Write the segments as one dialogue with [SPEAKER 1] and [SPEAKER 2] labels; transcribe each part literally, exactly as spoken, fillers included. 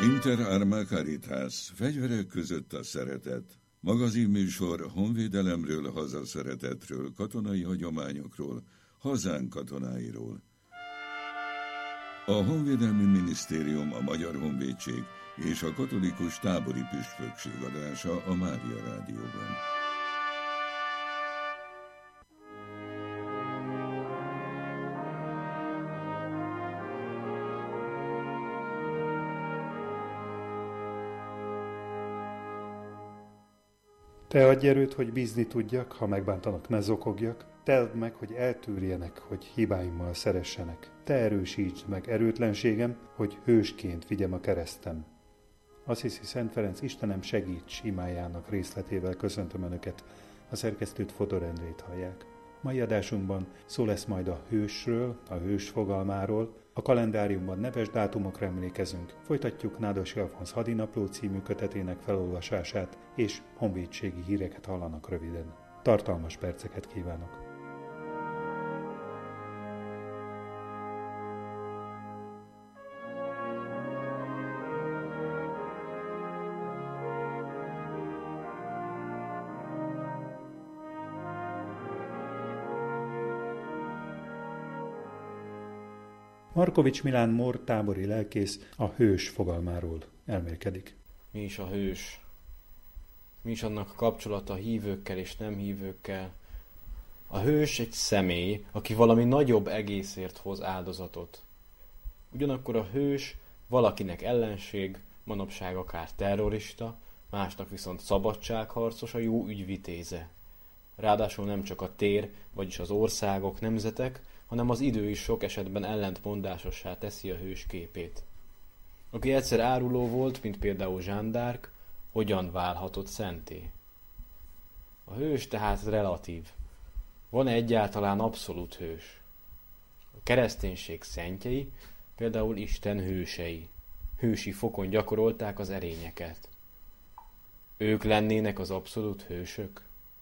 [SPEAKER 1] Inter Arma Caritas, fegyverek között a szeretet. Magazinműsor honvédelemről, hazaszeretetről, katonai hagyományokról, hazánk katonáiról. A Honvédelmi Minisztérium, a Magyar Honvédség és a Katolikus Tábori Püspökség adása a Mária Rádióban.
[SPEAKER 2] Te adj erőt, hogy bízni tudjak, ha megbántanak, ne zokogjak. Teld meg, hogy eltűrjenek, hogy hibáimmal szeressenek. Te erősítsd meg erőtlenségem, hogy hősként vigyem a keresztem. Assisi Szent Ferenc, Istenem, segíts imájának részletével köszöntöm Önöket. A szerkesztőt, Fodor Endrét hallják. Mai adásunkban szó lesz majd a hősről, a hős fogalmáról. A kalendáriumban neves dátumokra emlékezünk. Folytatjuk Nádas Alfonz Hadinapló című kötetének felolvasását, és honvédségi híreket hallanak röviden. Tartalmas perceket kívánok! Markovics Milán Mór tábori lelkész a hős fogalmáról elmélkedik.
[SPEAKER 3] Mi is a hős? Mi is annak a kapcsolata hívőkkel és nem hívőkkel? A hős egy személy, aki valami nagyobb egészért hoz áldozatot. Ugyanakkor a hős valakinek ellenség, manapság akár terrorista, másnak viszont szabadságharcos, a jó ügyvitéze. Ráadásul nem csak a tér, vagyis az országok, nemzetek, hanem az idő is sok esetben ellentmondásossá teszi a hős képét. Aki egyszer áruló volt, mint például Jeanne d'Arc, hogyan válhatott szenté? A hős tehát relatív. Van-e egyáltalán abszolút hős? A kereszténység szentjei, például Isten hősei, hősi fokon gyakorolták az erényeket. Ők lennének az abszolút hősök?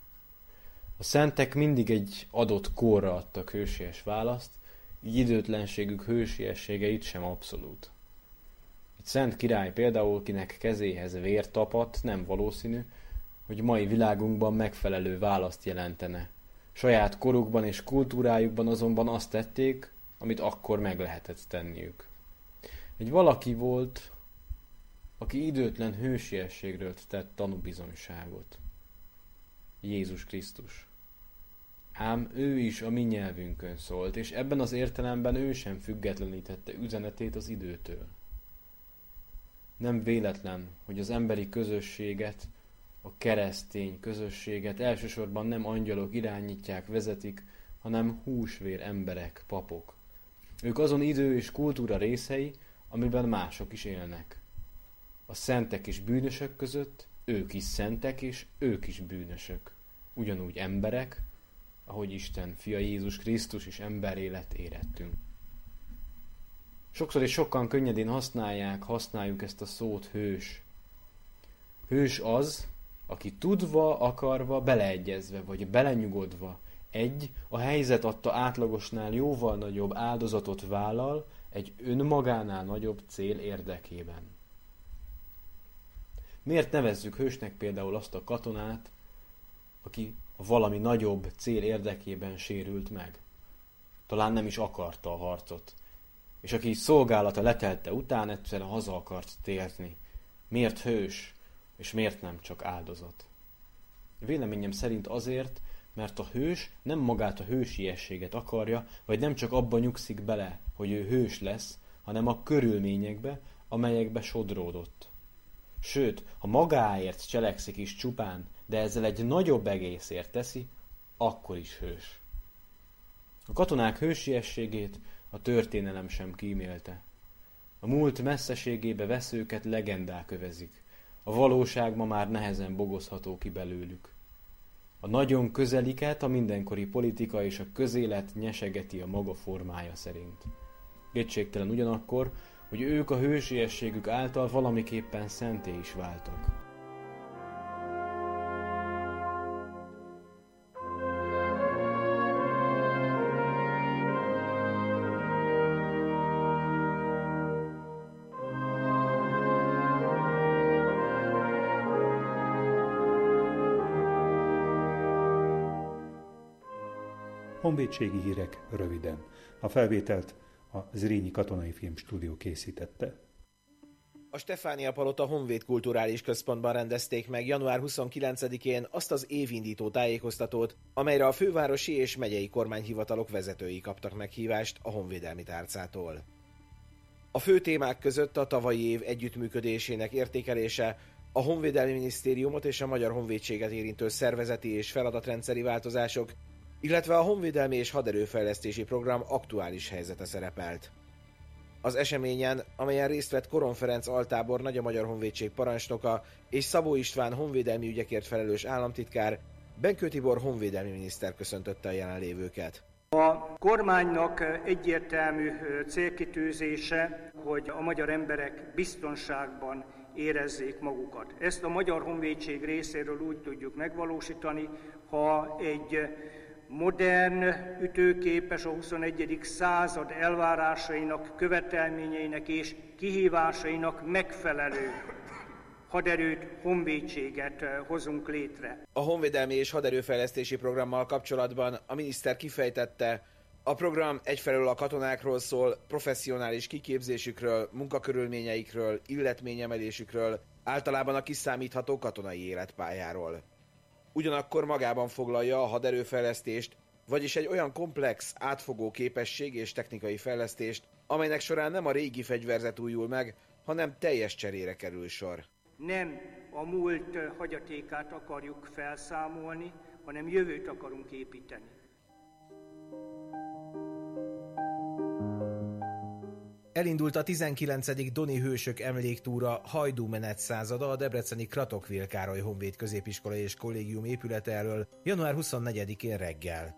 [SPEAKER 3] A szentek mindig egy adott korra adtak hősies választ, így időtlenségük hősiessége sem abszolút. Egy szent király például, kinek kezéhez vér tapadt, nem valószínű, hogy mai világunkban megfelelő választ jelentene. Saját korukban és kultúrájukban azonban azt tették, amit akkor meg lehetett tenniük. Egy valaki volt, aki időtlen hősiességről tett tanúbizonyságot. Jézus Krisztus. Ám ő is a mi nyelvünkön szólt, és ebben az értelemben ő sem függetlenítette üzenetét az időtől. Nem véletlen, hogy az emberi közösséget, a keresztény közösséget elsősorban nem angyalok irányítják, vezetik, hanem húsvér emberek, papok. Ők azon idő és kultúra részei, amiben mások is élnek. A szentek és bűnösök között ők is szentek, és ők is bűnösök. Ugyanúgy emberek, ahogy Isten fia Jézus Krisztus is emberélet érettünk. Sokszor és sokan könnyedén használják, használjuk ezt a szót hős. Hős az, aki tudva, akarva, beleegyezve vagy belenyugodva egy, a helyzet adta átlagosnál jóval nagyobb áldozatot vállal egy önmagánál nagyobb cél érdekében. Miért nevezzük hősnek például azt a katonát, aki valami nagyobb cél érdekében sérült meg? Talán nem is akarta a harcot. És aki szolgálata letelte után, egyszerűen haza akart térni. Miért hős, és miért nem csak áldozat? Véleményem szerint azért, mert a hős nem magát a hősiességet akarja, vagy nem csak abban nyugszik bele, hogy ő hős lesz, hanem a körülményekbe, amelyekbe sodródott. Sőt, ha magáért cselekszik is csupán, de ezzel egy nagyobb egészért teszi, akkor is hős. A katonák hősiességét a történelem sem kímélte. A múlt messzeségébe veszőket legendák övezik. A valóság ma már nehezen bogozható ki belőlük. A nagyon közeliket a mindenkori politika és a közélet nyesegeti a maga formája szerint. Kétségtelen ugyanakkor, hogy ők a hősiességük által valamiképpen szenté is váltak.
[SPEAKER 2] Honvédségi hírek röviden. A felvételt a Zrínyi Katonai Filmstúdió készítette.
[SPEAKER 4] A Stefánia Palota Honvéd Kulturális Központban rendezték meg január huszonkilencedikén azt az évindító tájékoztatót, amelyre a fővárosi és megyei kormányhivatalok vezetői kaptak meghívást a honvédelmi tárcától. A fő témák között a tavalyi év együttműködésének értékelése, a Honvédelmi Minisztériumot és a Magyar Honvédséget érintő szervezeti és feladatrendszeri változások, illetve a Honvédelmi és Haderőfejlesztési Program aktuális helyzete szerepelt. Az eseményen, amelyen részt vett Koron Ferenc altábornagy, a Magyar Honvédség parancsnoka és Szabó István honvédelmi ügyekért felelős államtitkár, Benkő Tibor honvédelmi miniszter köszöntötte a jelenlévőket.
[SPEAKER 5] A kormánynak egyértelmű célkitűzése, hogy a magyar emberek biztonságban érezzék magukat. Ezt a Magyar Honvédség részéről úgy tudjuk megvalósítani, ha egy modern, ütőképes, a huszonegyedik század elvárásainak, követelményeinek és kihívásainak megfelelő haderőt, honvédséget hozunk létre.
[SPEAKER 4] A Honvédelmi és Haderőfejlesztési Programmal kapcsolatban a miniszter kifejtette, a program egyfelől a katonákról szól, professzionális kiképzésükről, munkakörülményeikről, illetményemelésükről, általában a kiszámítható katonai életpályáról. Ugyanakkor magában foglalja a haderőfejlesztést, vagyis egy olyan komplex, átfogó képesség és technikai fejlesztést, amelynek során nem a régi fegyverzet újul meg, hanem teljes cserére kerül sor.
[SPEAKER 5] Nem a múlt hagyatékát akarjuk felszámolni, hanem jövőt akarunk építeni.
[SPEAKER 4] Elindult a tizenkilencedik Doni Hősök Emléktúra Hajdú menetszázada a debreceni Kratokvél Károly Honvéd Középiskola és Kollégium épülete elől január huszonnegyedikén reggel.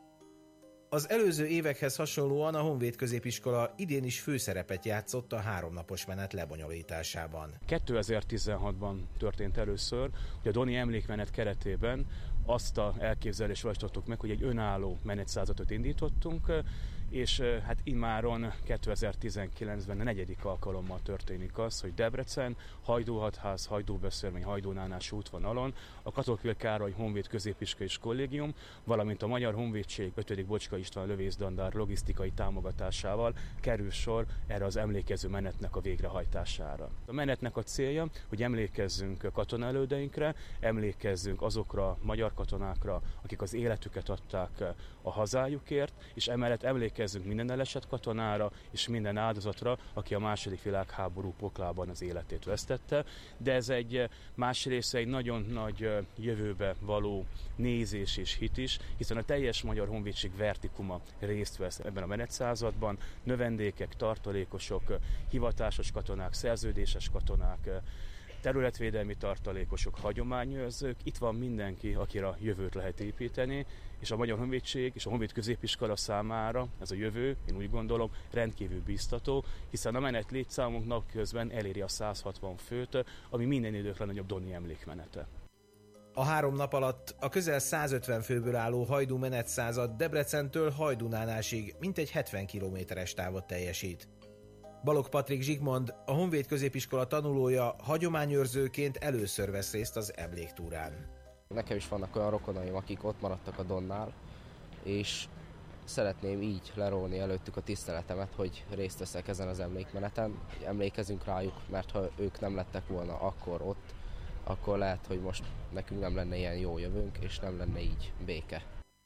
[SPEAKER 4] Az előző évekhez hasonlóan a Honvéd Középiskola idén is főszerepet játszott a háromnapos menet lebonyolításában.
[SPEAKER 6] kétezer-tizenhatban történt először, hogy a Doni emlékmenet keretében azt a elképzelést valósítottuk meg, hogy egy önálló menetszázatot indítottunk, és hát immáron kétezer-tizenkilencben a negyedik alkalommal történik az, hogy Debrecen, Hajdú-Hatház, Hajdú-Beszörmény, Hajdú-Nánás útvonalon a Kratokvél Károly Honvéd Középiskola és Kollégium, valamint a Magyar Honvédség ötödik Bocska István lövésztandár logisztikai támogatásával kerül sor erre az emlékező menetnek a végrehajtására. A menetnek a célja, hogy emlékezzünk katonaelődeinkre, emlékezzünk azokra a magyar katonákra, akik az életüket adták a hazájukért, és emellett emlékezzünk minden elesett katonára és minden áldozatra, aki a második világháború poklában az életét vesztette, de ez egy más része egy nagyon nagy jövőbe való nézés és hit is, hiszen a teljes Magyar Honvédség vertikuma részt vesz ebben a menetszázadban, növendékek, tartalékosok, hivatásos katonák, szerződéses katonák, területvédelmi tartalékosok, hagyományőrzők, itt van mindenki, akire a jövőt lehet építeni, és a Magyar Honvédség és a Honvéd Középiskola számára ez a jövő, én úgy gondolom, rendkívül biztató, hiszen a menet létszámunk napközben eléri a száz hatvan főt, ami minden idők legnagyobb Doni emlékmenete.
[SPEAKER 4] A három nap alatt a közel százötven főből álló Hajdú menetszázad Debrecentől Hajdú-Nánásig mintegy hetven kilométeres távot teljesít. Balogh Patrik Zsigmond, a Honvéd Középiskola tanulója, hagyományőrzőként először vesz részt az emléktúrán.
[SPEAKER 7] Nekem is vannak olyan rokonaim, akik ott maradtak a Donnál, és szeretném így lerólni előttük a tiszteletemet, hogy részt veszek ezen az emlékmeneten, hogy emlékezünk rájuk, mert ha ők nem lettek volna akkor ott, akkor lehet, hogy most nekünk nem lenne ilyen jó jövőnk, és nem lenne így béke.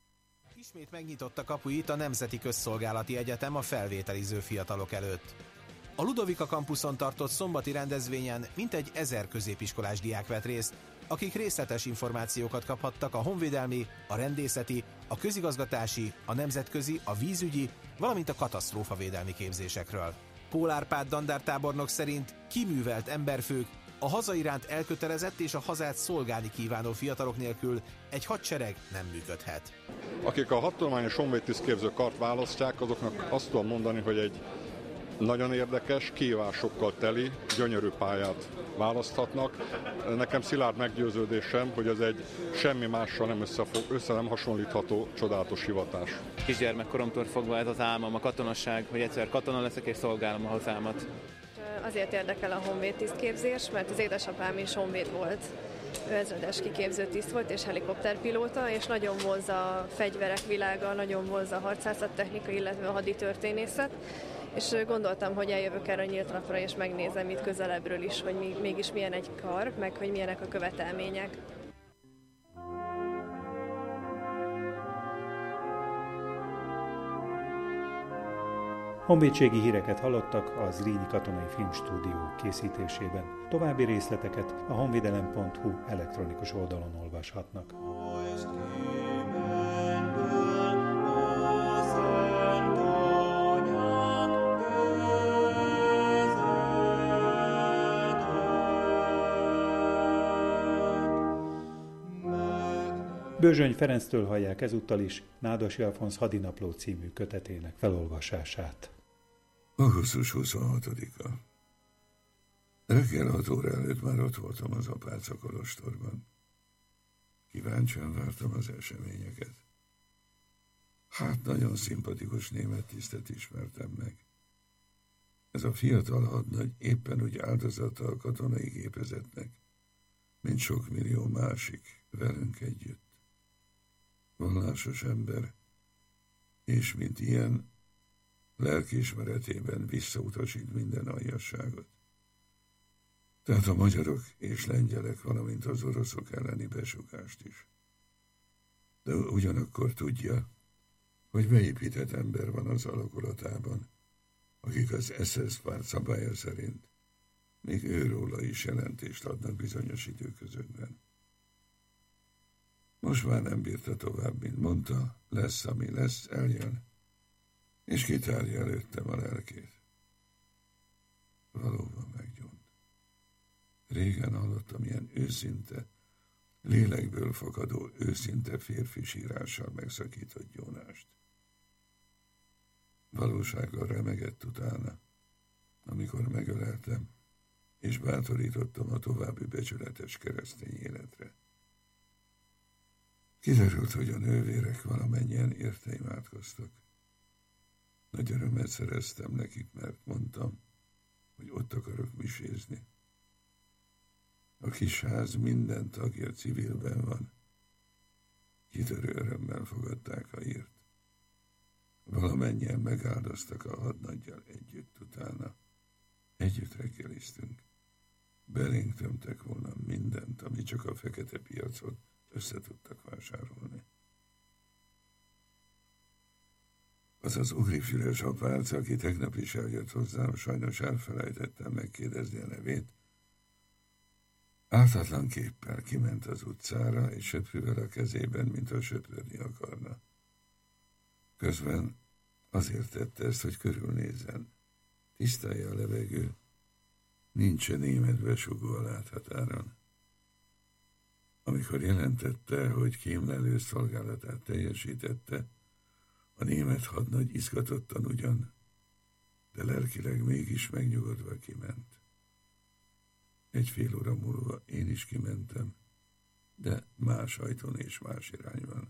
[SPEAKER 4] Ismét megnyitotta kapuit a Nemzeti Közszolgálati Egyetem a felvételiző fiatalok előtt. A Ludovika kampuszon tartott szombati rendezvényen mintegy ezer középiskolás diák vett részt, akik részletes információkat kaphattak a honvédelmi, a rendészeti, a közigazgatási, a nemzetközi, a vízügyi, valamint a katasztrófavédelmi képzésekről. Pól Árpád dandártábornok szerint kiművelt emberfők, a haza iránt elkötelezett és a hazát szolgálni kívánó fiatalok nélkül egy hadsereg nem működhet.
[SPEAKER 8] Akik a hattudományos honvédtisztképző kart választják, azoknak azt tudom mondani, hogy egy nagyon érdekes, kihívásokkal teli, gyönyörű pályát választhatnak. Nekem szilárd meggyőződésem, hogy ez egy semmi mással nem összefog, össze nem hasonlítható csodálatos hivatás.
[SPEAKER 9] Kisgyermekkoromtól fogva ez az álmom, a katonasság, hogy egyszer katona leszek és szolgálom a hazámat.
[SPEAKER 10] Azért érdekel a honvéd tisztképzés, mert az édesapám is honvéd volt, Ő ezredes kiképző tiszt volt és helikopterpilóta, és nagyon vonzza a fegyverek világa, nagyon vonzza a harcászattechnika, illetve a haditörténészet. És gondoltam, hogy eljövök erre a nyílt napra, és megnézem itt közelebbről is, hogy mégis milyen egy kar, meg hogy milyenek a követelmények.
[SPEAKER 2] Honvédségi híreket hallottak a Zrínyi Katonai Filmstúdió készítésében. További részleteket a honvédelem pont hu elektronikus oldalon olvashatnak. Börzsöny Ferenctől hallják ezúttal is Nádasi Alfonz Hadinapló című kötetének felolvasását.
[SPEAKER 1] augusztus huszonhatodika. Reggel hat óra előtt már ott voltam az Apáca kolostorban. Kíváncsian vártam az eseményeket. Hát nagyon szimpatikus német tisztet ismertem meg. Ez a fiatal hadnagy éppen úgy áldozata a katonai gépezetnek, mint sok millió másik velünk együtt. Vallásos ember, és mint ilyen, lelkiismeretében visszautasít minden aljasságot. Tehát a magyarok és lengyelek, valamint az oroszok elleni besugást is. De ugyanakkor tudja, hogy beépített ember van az alakulatában, akik az es es párt szabálya szerint még őróla is jelentést adnak bizonyos időközökben. Most már nem bírta tovább, mint mondta, lesz, ami lesz, eljön, és kitárja előttem a lelkét. Valóban meggyónt. Régen hallottam ilyen őszinte, lélekből fakadó őszinte férfi sírással megszakított gyónást. Valósággal remegett utána, amikor megöleltem, és bátorítottam a további becsületes keresztény életre. Kiderült, hogy a nővérek valamennyien érte imádkoztak. Nagy örömet szereztem nekik, mert mondtam, hogy ott akarok misézni. A kis ház minden tagja civilben van. Kitörő örömmel fogadták a hírt. Valamennyien megáldoztak a hadnaggyal együtt utána. Együtt reggeliztünk. Belénk tömtek volna mindent, ami csak a fekete piacon össze tudtak vásárolni. Az az ugrifüles apác, aki tegnap is eljött hozzám, sajnos elfelejtettem megkérdezni a nevét, ártatlan képpel kiment az utcára, és söprűvel a kezében, mint a söprödni akarna. Közben azért tette ezt, hogy körülnézzen. Tisztálja a levegő, nincsen német besugó a láthatáron. Amikor jelentette, hogy kémlelő szolgálatát teljesítette, a német hadnagy izgatottan ugyan, de lelkileg mégis megnyugodva kiment. Egy fél óra múlva én is kimentem, de más ajtón és más irányban.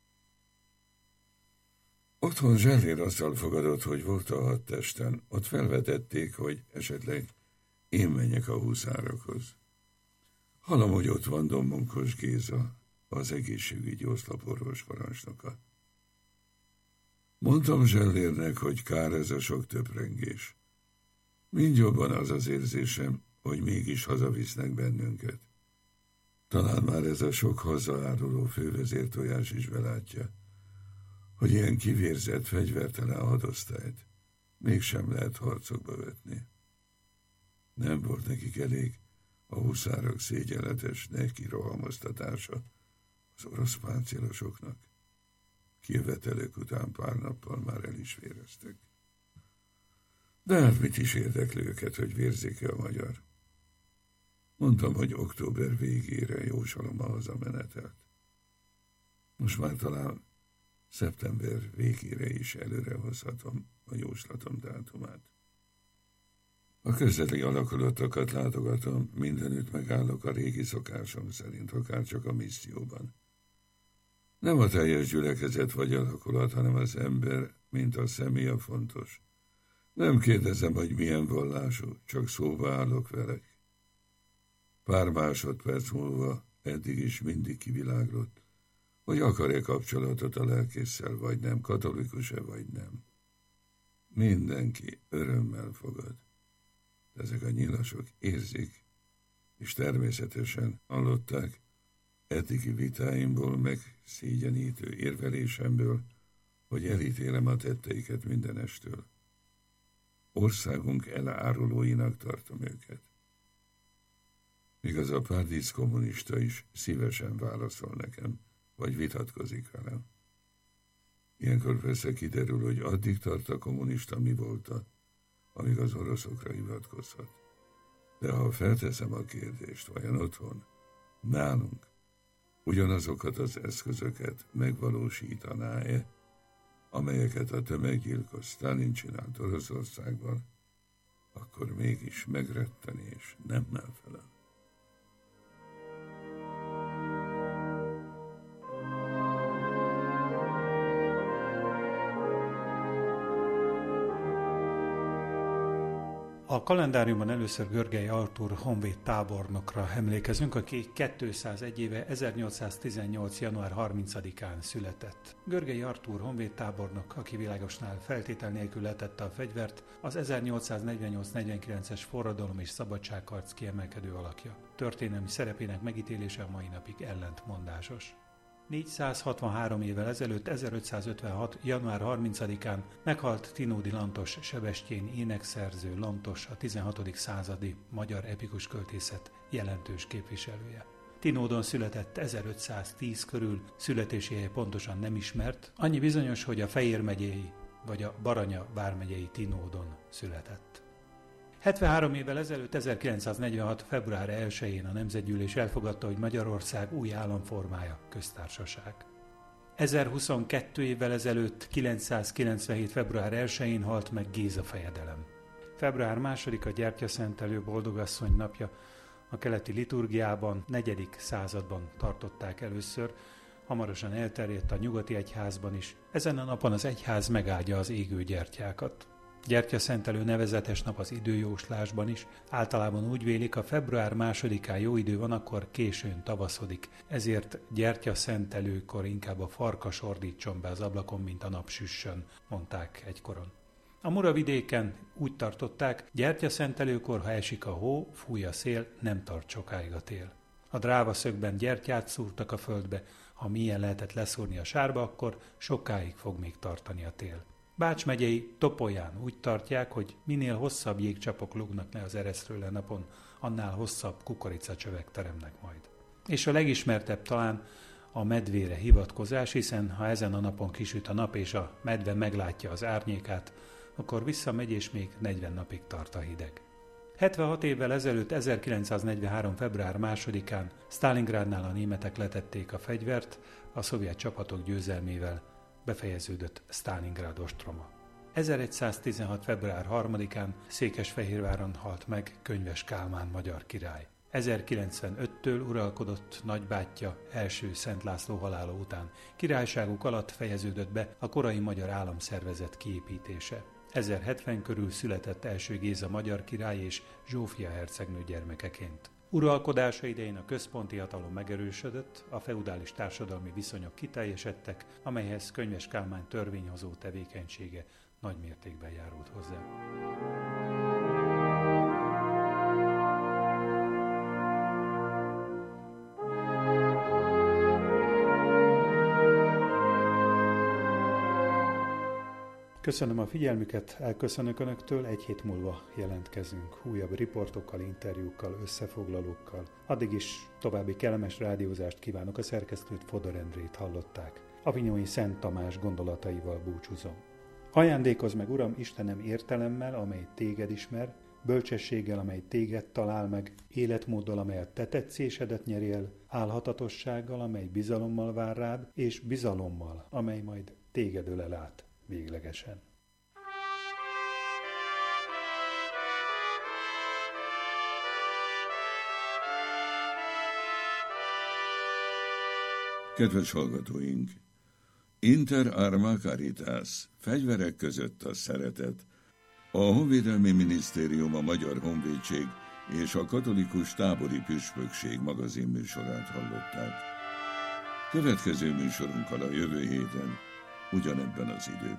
[SPEAKER 1] Otthon Zsellér azzal fogadott, hogy volt a hadtesten, ott felvetették, hogy esetleg én menjek a huszárokhoz. Hallom, hogy ott van Dombonkos Géza, az egészségügyi oszlaporvos parancsnoka. Mondtam Zsellérnek, hogy kár ez a sok töprengés. Mind jobban az az érzésem, hogy mégis hazavisznek bennünket. Talán már ez a sok hazaáruló fővezértojás is belátja, hogy ilyen kivérzett, fegyvertelen hadosztályt mégsem lehet harcokba vetni. Nem volt nekik elég a huszárok szégyenletes neki rohamoztatása az orosz páncélosoknak. Kijövetelők után pár nappal már el is véreztek. De hát mit is érdekli őket, hogy vérzik-e a magyar? Mondtam, hogy október végére jósolom a hazamenetelt. Most már talán szeptember végére is előrehozhatom a jóslatom dátumát. A közeli alakulatokat látogatom, mindenütt megállok a régi szokásom szerint, akár csak a misszióban. Nem a teljes gyülekezet vagy alakulat, hanem az ember, mint a személy a fontos. Nem kérdezem, hogy milyen vallású, csak szóba állok velek. Pár másodperc múlva eddig is mindig kiviláglott, hogy akar-e kapcsolatot a lelkésszel, vagy nem, katolikus-e, vagy nem. Mindenki örömmel fogad. Ezek a nyilasok érzik, és természetesen hallották eddigi vitáimból, meg szégyenítő érvelésemből, hogy elítélem a tetteiket mindenestől. Országunk elárulóinak tartom őket. Míg az a pár dísz kommunista is szívesen válaszol nekem, vagy vitatkozik velem. Ilyenkor persze kiderül, hogy addig tart a kommunista mi volta, amíg az oroszokra hivatkozhat. De ha felteszem a kérdést, vajon otthon, nálunk, ugyanazokat az eszközöket megvalósítaná-e, amelyeket a tömeggyilkos Sztálin csinált Oroszországban, akkor mégis megretteni és nemmel felel.
[SPEAKER 2] A kalendáriumban először Görgei Artúr honvéd tábornokra emlékezünk, aki kétszázegy éve ezernyolcszáztizennyolc. január harmincadikán született. Görgei Artúr honvéd tábornok, aki világosnál feltétel nélkül letette a fegyvert, az ezernyolcszáznegyvennyolc negyvenkilences forradalom és szabadságharc kiemelkedő alakja. Történelmi szerepének megítélése a mai napig ellentmondásos. négyszázhatvanhárom évvel ezelőtt, ezerötszázötvenhat. január harmincadikán meghalt Tinódi Lantos Sebestyén énekszerző. Lantos a tizenhatodik századi magyar epikus költészet jelentős képviselője. Tinódon született ezerötszáztíz körül, születési helye pontosan nem ismert, annyi bizonyos, hogy a Fejér megyei vagy a Baranya vármegyei Tinódon született. hetvenhárom évvel ezelőtt, ezerkilencszáznegyvenhat. február elsején a Nemzetgyűlés elfogadta, hogy Magyarország új államformája, köztársaság. ezerhuszonkettő évvel ezelőtt, kilencszázkilencvenhét. február elsején halt meg Géza fejedelem. február másodika gyertyaszentelő boldogasszony napja, a keleti liturgiában negyedik században tartották először, hamarosan elterjedt a nyugati egyházban is. Ezen a napon az egyház megáldja az égő gyertyákat. Gyertyaszentelő nevezetes nap az időjóslásban is. Általában úgy vélik, a február másodikán jó idő van, akkor későn tavaszodik. Ezért gyertyaszentelőkor inkább a farkas ordítson be az ablakon, mint a nap süssön, mondták egykoron. A Muravidéken úgy tartották, gyertyaszentelőkor, ha esik a hó, fúj a szél, nem tart sokáig a tél. A drávaszögben gyertyát szúrtak a földbe, ha milyen lehetett leszúrni a sárba, akkor sokáig fog még tartani a tél. Bács megyei Topolyán úgy tartják, hogy minél hosszabb jégcsapok lógnak le az ereszről a napon, annál hosszabb kukoricacsövek teremnek majd. És a legismertebb talán a medvére hivatkozás, hiszen ha ezen a napon kisüt a nap és a medve meglátja az árnyékát, akkor visszamegy és még negyven napig tart a hideg. hetvenhat évvel ezelőtt, ezerkilencszáznegyvenhárom. február másodikán Sztálingrádnál a németek letették a fegyvert, a szovjet csapatok győzelmével befejeződött Sztálingrád ostroma. ezeregyszáztizenhat. február harmadikán Székesfehérváron halt meg Könyves Kálmán magyar király. ezerkilencvenöttől uralkodott nagybátyja első Szent László halála után. Királyságuk alatt fejeződött be a korai magyar államszervezet kiépítése. ezerhetven körül született első Géza magyar király és Zsófia hercegnő gyermekeként. Uralkodása idején a központi hatalom megerősödött, a feudális társadalmi viszonyok kiteljesedtek, amelyhez Könyves Kálmán törvényhozó tevékenysége nagy mértékben járult hozzá. Köszönöm a figyelmüket, elköszönök Önöktől, egy hét múlva jelentkezünk újabb riportokkal, interjúkkal, összefoglalókkal. Addig is további kellemes rádiózást kívánok, a szerkesztőt, Fodor Endrét hallották. Avignói Szent Tamás gondolataival búcsúzom. Ajándékozz meg, Uram, Istenem, értelemmel, amely téged ismer, bölcsességgel, amely téged talál meg, életmóddal, amely a te tetszésedet nyeri el, álhatatossággal, amely bizalommal vár rád, és bizalommal, amely majd téged ölel át véglegesen.
[SPEAKER 1] Kedves hallgatóink! Inter arma caritas, fegyverek között a szeretet. A Honvédelmi Minisztérium, a Magyar Honvédség és a katolikus tábori püspökség magazin műsorát hallották. Következő műsorunkkal a jövő héten, ugyanebben az időben.